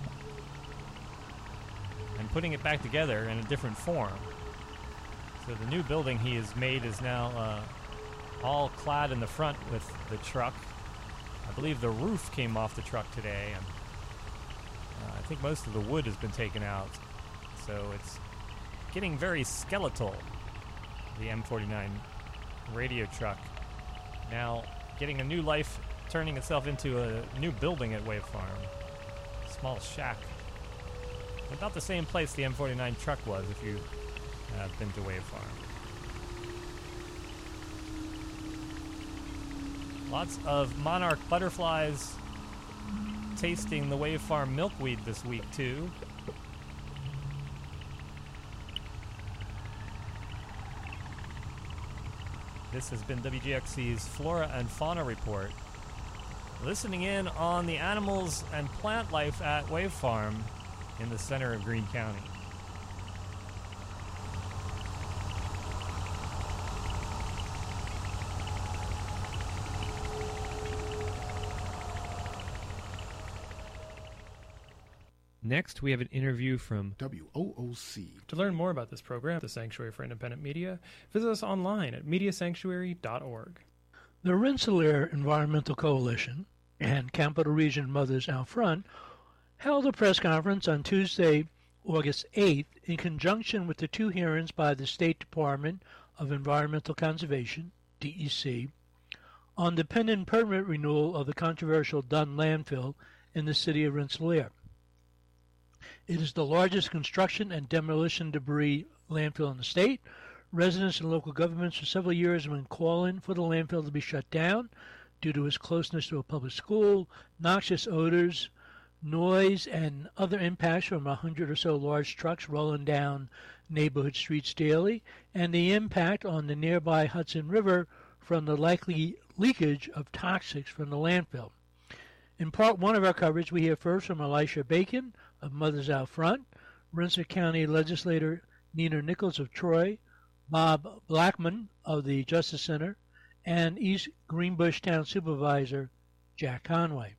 and putting it back together in a different form. So the new building he has made is now uh, all clad in the front with the truck. I believe the roof came off the truck today, and uh, I think most of the wood has been taken out. So it's getting very skeletal, the M forty-nine radio truck. Now getting a new life, turning itself into a new building at Wave Farm. A small shack. About the same place the M forty-nine truck was if you have been to Wave Farm. Lots of monarch butterflies tasting the Wave Farm milkweed this week, too. This has been W G X C's Flora and Fauna Report. Listening in on the animals and plant life at Wave Farm in the center of Greene County. Next, we have an interview from W O O C. To learn more about this program, the Sanctuary for Independent Media, visit us online at media sanctuary dot org. The Rensselaer Environmental Coalition and Capital Region Mothers Out Front held a press conference on Tuesday, August eighth, in conjunction with the two hearings by the State Department of Environmental Conservation, D E C, on the pending permit renewal of the controversial Dunn landfill in the city of Rensselaer. It is the largest construction and demolition debris landfill in the state. Residents and local governments for several years have been calling for the landfill to be shut down due to its closeness to a public school, noxious odors, noise, and other impacts from a hundred or so large trucks rolling down neighborhood streets daily, and the impact on the nearby Hudson River from the likely leakage of toxics from the landfill. In part one of our coverage, we hear first from Elisha Bacon of Mothers Out Front, Rensselaer County Legislator Nina Nichols of Troy, Bob Blackman of the Justice Center, and East Greenbush Town Supervisor Jack Conway.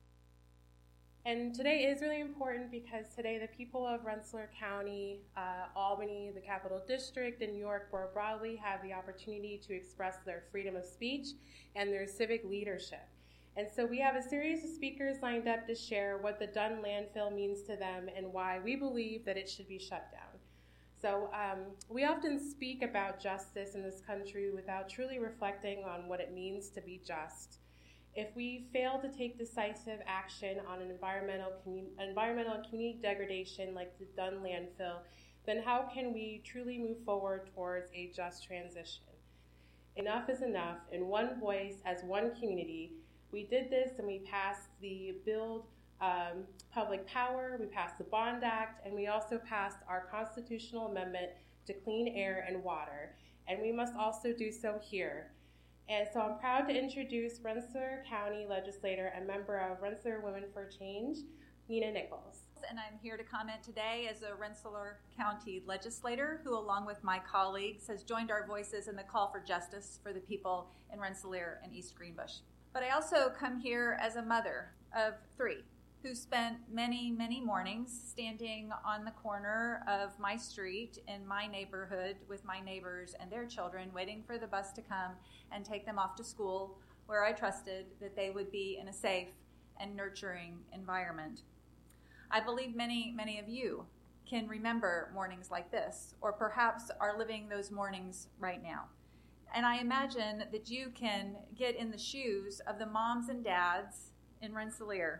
And today is really important because today the people of Rensselaer County, uh, Albany, the Capital District, and New York more broadly have the opportunity to express their freedom of speech and their civic leadership. And so we have a series of speakers lined up to share what the Dunn landfill means to them and why we believe that it should be shut down. So um, we often speak about justice in this country without truly reflecting on what it means to be just. If we fail to take decisive action on an environmental, commun- environmental and community degradation like the Dunn landfill, then how can we truly move forward towards a just transition? Enough is enough. In one voice, as one community, we did this and we passed the Build um, Public Power, we passed the Bond Act, and we also passed our constitutional amendment to clean air and water. And we must also do so here. And so I'm proud to introduce Rensselaer County Legislator and member of Rensselaer Women for Change, Nina Nichols. And I'm here to comment today as a Rensselaer County legislator who, along with my colleagues, has joined our voices in the call for justice for the people in Rensselaer and East Greenbush. But I also come here as a mother of three who spent many, many mornings standing on the corner of my street in my neighborhood with my neighbors and their children, waiting for the bus to come and take them off to school, where I trusted that they would be in a safe and nurturing environment. I believe many, many of you can remember mornings like this, or perhaps are living those mornings right now. And I imagine that you can get in the shoes of the moms and dads in Rensselaer.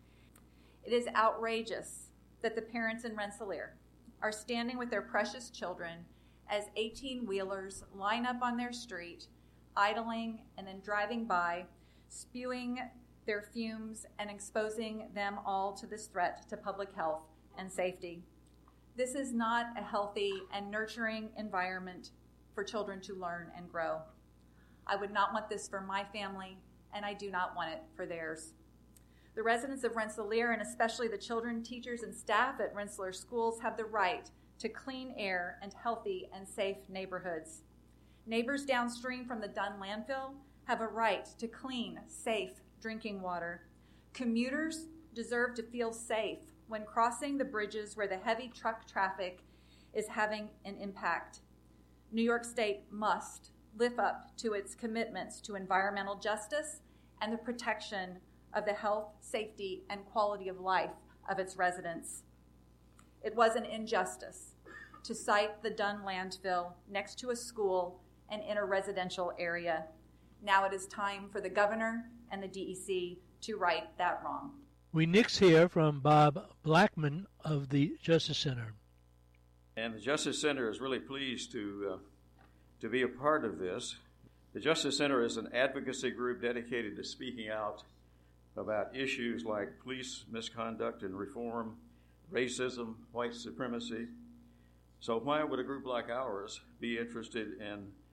It is outrageous that the parents in Rensselaer are standing with their precious children as eighteen-wheelers line up on their street, idling and then driving by, spewing their fumes and exposing them all to this threat to public health and safety. This is not a healthy and nurturing environment for children to learn and grow. I would not want this for my family, and I do not want it for theirs. The residents of Rensselaer, and especially the children, teachers, and staff at Rensselaer schools, have the right to clean air and healthy and safe neighborhoods. Neighbors downstream from the Dunn landfill have a right to clean, safe drinking water. Commuters deserve to feel safe when crossing the bridges where the heavy truck traffic is having an impact. New York State must live up to its commitments to environmental justice and the protection of the health, safety, and quality of life of its residents. It was an injustice to site the Dunn landfill next to a school and in a residential area. Now it is time for the governor and the D E C to right that wrong. We next hear from Bob Blackman of the Justice Center. And the Justice Center is really pleased to uh, to be a part of this. The Justice Center is an advocacy group dedicated to speaking out about issues like police misconduct and reform, racism, white supremacy. So why would a group like ours be interested in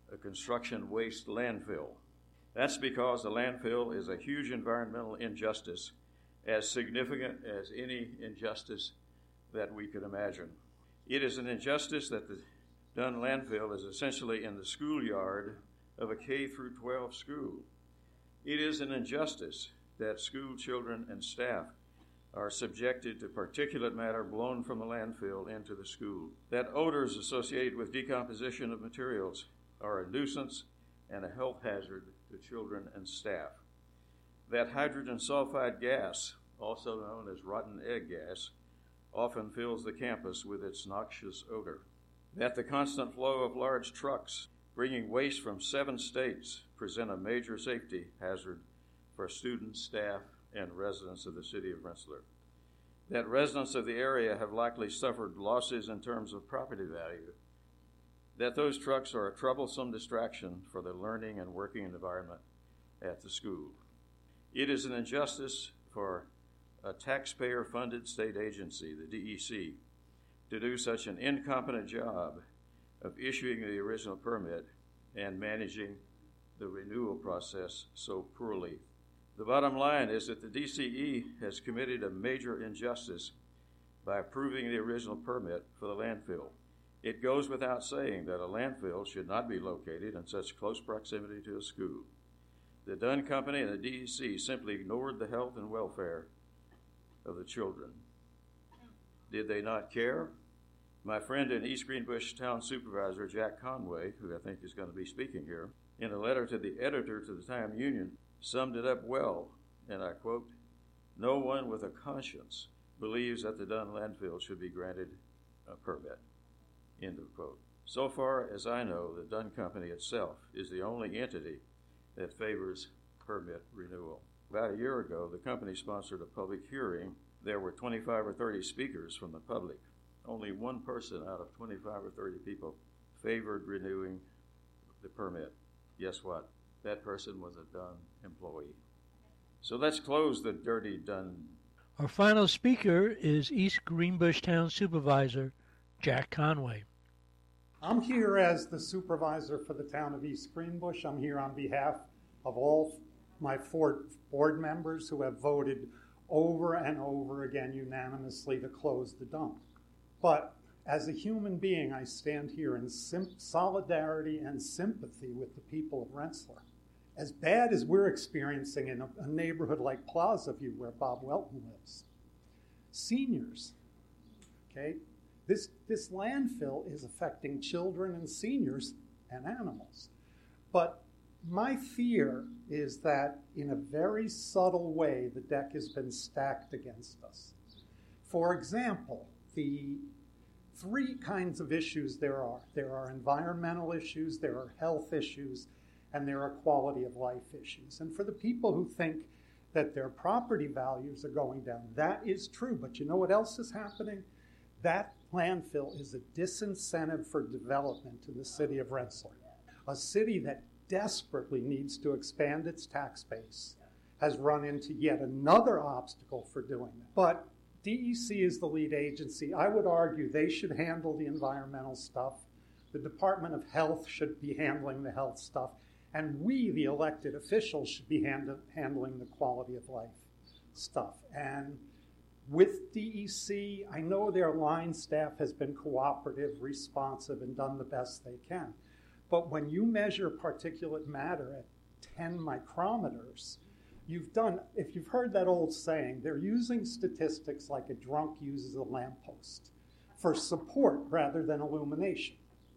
a construction waste landfill. That's because the landfill is a huge environmental injustice, as significant as any injustice that we could imagine. It is an injustice that the Dunn landfill is essentially in the schoolyard of a K through twelve school. It is an injustice that school children and staff are subjected to particulate matter blown from the landfill into the school. That odors associated with decomposition of materials are a nuisance and a health hazard to children and staff. That hydrogen sulfide gas, also known as rotten egg gas, often fills the campus with its noxious odor. That the constant flow of large trucks bringing waste from seven states present a major safety hazard for students, staff, and residents of the city of Rensselaer. That residents of the area have likely suffered losses in terms of property value. That those trucks are a troublesome distraction for the learning and working environment at the school. It is an injustice for a taxpayer-funded state agency, the D E C, to do such an incompetent job of issuing the original permit and managing the renewal process so poorly. The bottom line is that the D C E has committed a major injustice by approving the original permit for the landfill. It goes without saying that a landfill should not be located in such close proximity to a school. The Dunn Company and the D E C simply ignored the health and welfare of the children. Did they not care? My friend and East Greenbush Town Supervisor Jack Conway, who I think is going to be speaking here, in a letter to the editor to the Time-Union, summed it up well, and I quote, "No one with a conscience believes that the Dunn landfill should be granted a permit," end of quote. So far as I know, the Dunn Company itself is the only entity that favors permit renewal. About a year ago, the company sponsored a public hearing. There were twenty-five or thirty speakers from the public. Only one person out of twenty-five or thirty people favored renewing the permit. Guess what? That person was a Dunn employee. So let's close the dirty Dunn. Our final speaker is East Greenbush Town Supervisor Jack Conway. I'm here as the supervisor for the town of East Greenbush. I'm here on behalf of all my four board members who have voted over and over again unanimously to close the dump. But as a human being, I stand here in sim- solidarity and sympathy with the people of Rensselaer. As bad as we're experiencing in a, a neighborhood like Plaza View, where Bob Welton lives, seniors, okay, this, this landfill is affecting children and seniors and animals. But my fear is that in a very subtle way, the deck has been stacked against us. For example, the three kinds of issues there are. There are environmental issues, there are health issues, and there are quality of life issues. And for the people who think that their property values are going down, that is true. But you know what else is happening? That landfill is a disincentive for development in the city of Rensselaer. A city that desperately needs to expand its tax base has run into yet another obstacle for doing that. But D E C is the lead agency. I would argue they should handle the environmental stuff. The Department of Health should be handling the health stuff. And we, the elected officials, should be hand- handling the quality of life stuff. And with D E C, I know their line staff has been cooperative, responsive, and done the best they can. But when you measure particulate matter at ten micrometers, you've done, if you've heard that old saying, they're using statistics like a drunk uses a lamppost for support rather than illumination.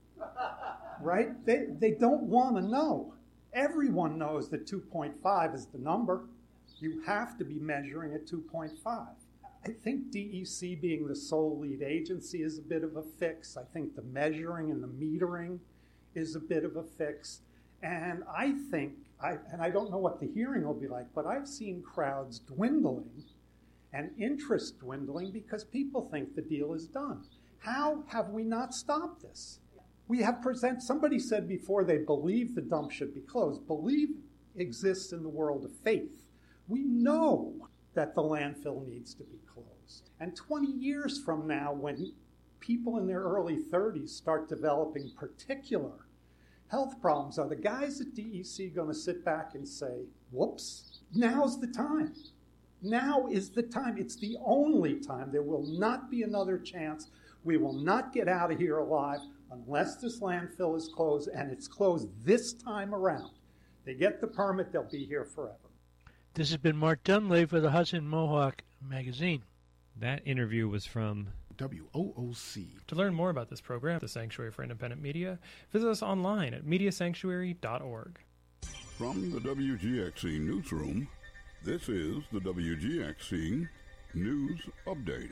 Right? They, they don't want to know. Everyone knows that two point five is the number. You have to be measuring at two point five. I think D E C being the sole lead agency is a bit of a fix. I think the measuring and the metering is a bit of a fix. And I think, I, and I don't know what the hearing will be like, but I've seen crowds dwindling and interest dwindling because people think the deal is done. How have we not stopped this? We have present, somebody said before they believe the dump should be closed. Belief exists in the world of faith. We know that the landfill needs to be closed. And twenty years from now, when people in their early thirties start developing particular health problems. Are the guys at D E C going to sit back and say, whoops, now's the time? Now is the time. It's the only time. There will not be another chance. We will not get out of here alive unless this landfill is closed, and it's closed this time around. They get the permit, they'll be here forever. This has been Mark Dunley for the Hudson Mohawk Magazine. That interview was from W O O C. To learn more about this program, the Sanctuary for Independent Media, visit us online at media sanctuary dot org. From the W G X C newsroom, this is the W G X C News Update.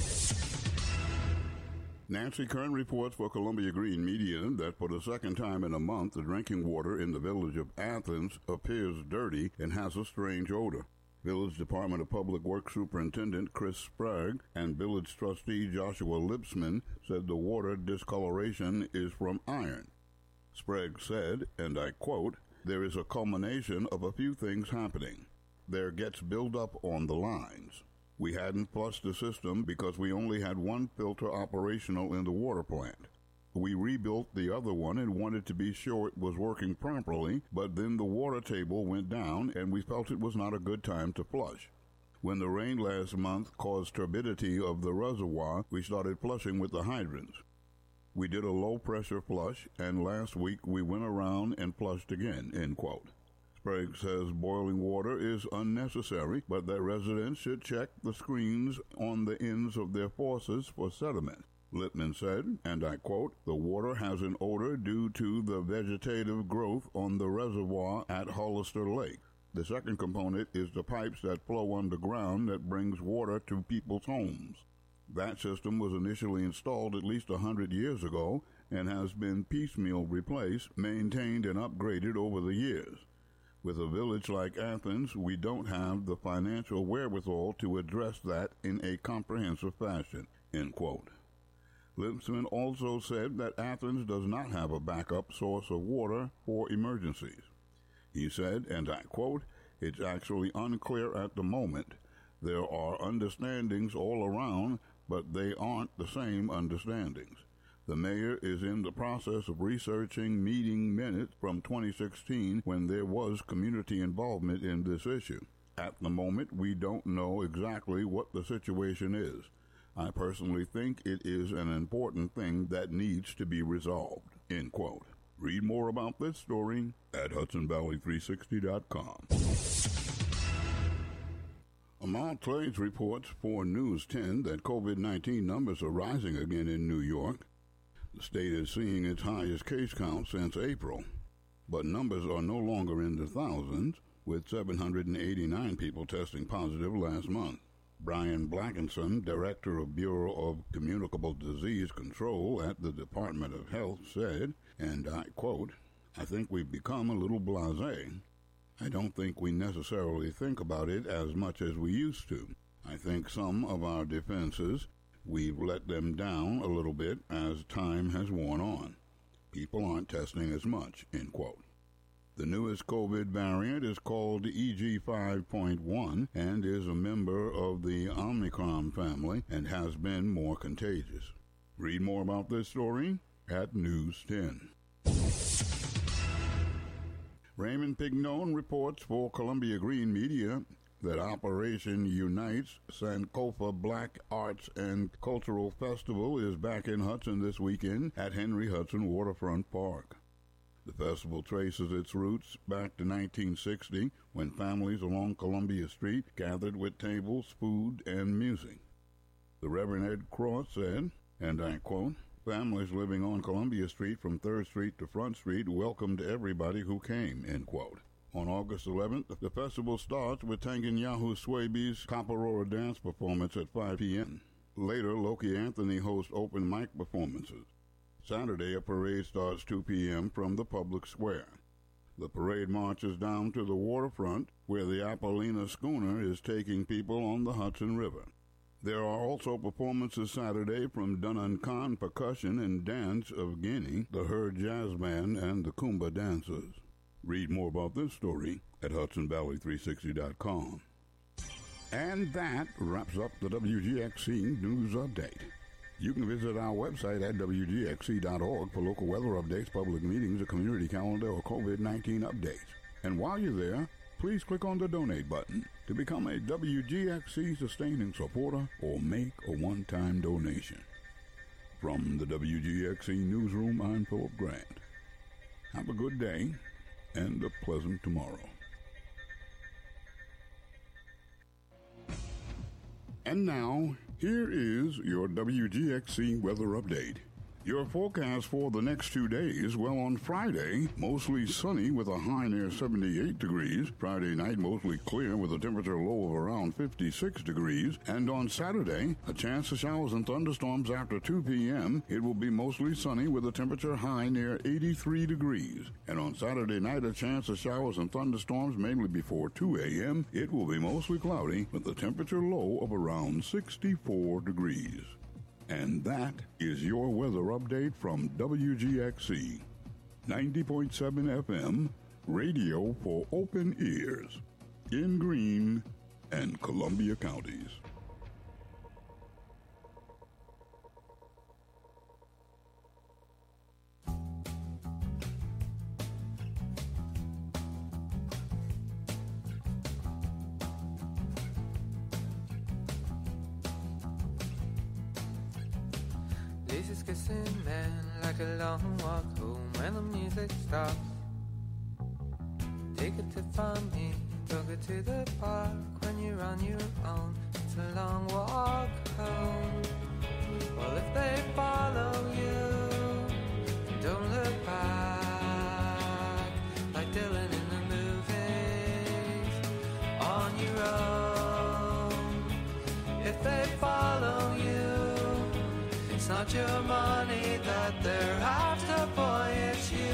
Nancy Kern reports for Columbia Green Media that for the second time in a month, the drinking water in the village of Athens appears dirty and has a strange odor. Village Department of Public Works Superintendent Chris Sprague and Village Trustee Joshua Lipsman said the water discoloration is from iron. Sprague said, and I quote, "There is a culmination of a few things happening. There gets buildup on the lines. We hadn't flushed the system because we only had one filter operational in the water plant. We rebuilt the other one and wanted to be sure it was working properly, but then the water table went down and we felt it was not a good time to flush. When the rain last month caused turbidity of the reservoir, we started flushing with the hydrants. We did a low-pressure flush, and last week we went around and flushed again," end quote. Sprague says boiling water is unnecessary, but that residents should check the screens on the ends of their faucets for sediment. Lippman said, and I quote, "The water has an odor due to the vegetative growth on the reservoir at Hollister Lake. The second component is the pipes that flow underground that brings water to people's homes. That system was initially installed at least a hundred years ago and has been piecemeal replaced, maintained, and upgraded over the years. With a village like Athens, we don't have the financial wherewithal to address that in a comprehensive fashion," end quote. Lipsman also said that Athens does not have a backup source of water for emergencies. He said, and I quote, "It's actually unclear at the moment. There are understandings all around, but they aren't the same understandings. The mayor is in the process of researching meeting minutes from twenty sixteen when there was community involvement in this issue. At the moment, we don't know exactly what the situation is. I personally think it is an important thing that needs to be resolved," end quote. Read more about this story at Hudson Valley three sixty dot com. Amal Clays reports for News ten that COVID nineteen numbers are rising again in New York. The state is seeing its highest case count since April, but numbers are no longer in the thousands, with seven hundred eighty-nine people testing positive last month. Brian Blackinson, Director of Bureau of Communicable Disease Control at the Department of Health, said, and I quote, "I think we've become a little blasé. I don't think we necessarily think about it as much as we used to. I think some of our defenses, we've let them down a little bit as time has worn on. People aren't testing as much," end quote. The newest COVID variant is called E G five point one and is a member of the Omicron family and has been more contagious. Read more about this story at News ten. Raymond Pignone reports for Columbia Green Media that Operation Unite's Sankofa Black Arts and Cultural Festival is back in Hudson this weekend at Henry Hudson Waterfront Park. The festival traces its roots back to nineteen sixty, when families along Columbia Street gathered with tables, food, and music. The Reverend Ed Cross said, and I quote, "Families living on Columbia Street from third Street to Front Street welcomed everybody who came," end quote. On August eleventh, the festival starts with Tanganyahu Swaby's Kaparora dance performance at five p.m. Later, Loki Anthony hosts open mic performances. Saturday, a parade starts two p.m. from the public square. The parade marches down to the waterfront, where the Apollina schooner is taking people on the Hudson River. There are also performances Saturday from Dununcan Percussion and Dance of Guinea, the Herd Jazz Band, and the Kumba Dancers. Read more about this story at Hudson Valley three sixty dot com. And that wraps up the W G X C News Update. You can visit our website at W G X C dot org for local weather updates, public meetings, a community calendar, or COVID nineteen updates. And while you're there, please click on the donate button to become a W G X C sustaining supporter or make a one-time donation. From the W G X C Newsroom, I'm Philip Grant. Have a good day and a pleasant tomorrow. And now, here is your W G X C weather update. Your forecast for the next two days, well, on Friday, mostly sunny with a high near seventy-eight degrees. Friday night, mostly clear with a temperature low of around fifty-six degrees. And on Saturday, a chance of showers and thunderstorms after two p.m. It will be mostly sunny with a temperature high near eighty-three degrees. And on Saturday night, a chance of showers and thunderstorms mainly before two a.m. It will be mostly cloudy with a temperature low of around sixty-four degrees. And that is your weather update from W G X C, ninety point seven F M, radio for open ears, in Greene and Columbia counties. Faces kissing men like a long walk home when the music stops. Take a tip from me, took it to the park when you're on your own. It's a long walk home. Well, if they follow you, don't look back like Dylan in the movies. On your own, if they follow you, it's not your money that they're after, boy, it's you.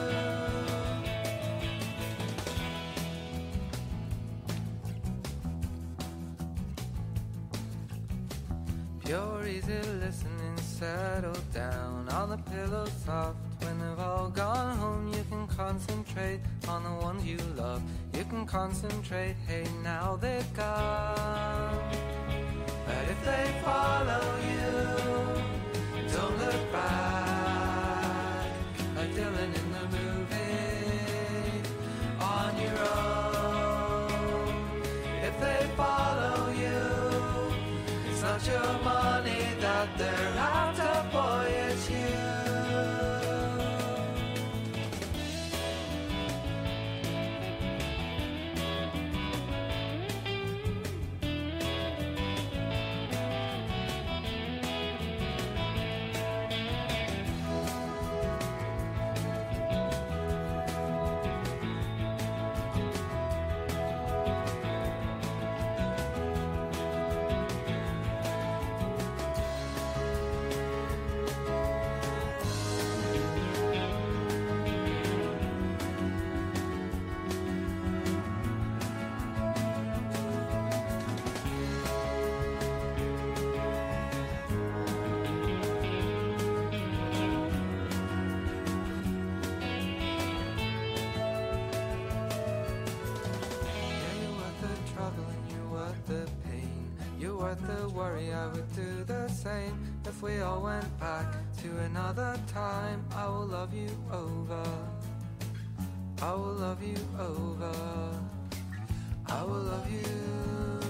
Pure, easy listening, settle down on the pillow soft. When they've all gone home, you can concentrate on the ones you love. You can concentrate, hey, now they've gone. But if they follow you, don't look back like Dylan in the movie. On your own, if they follow you, it's not your money that they're after, boy, it's you. The worry, I would do the same. If we all went back to another time, I will love you over. I will love you over. I will love you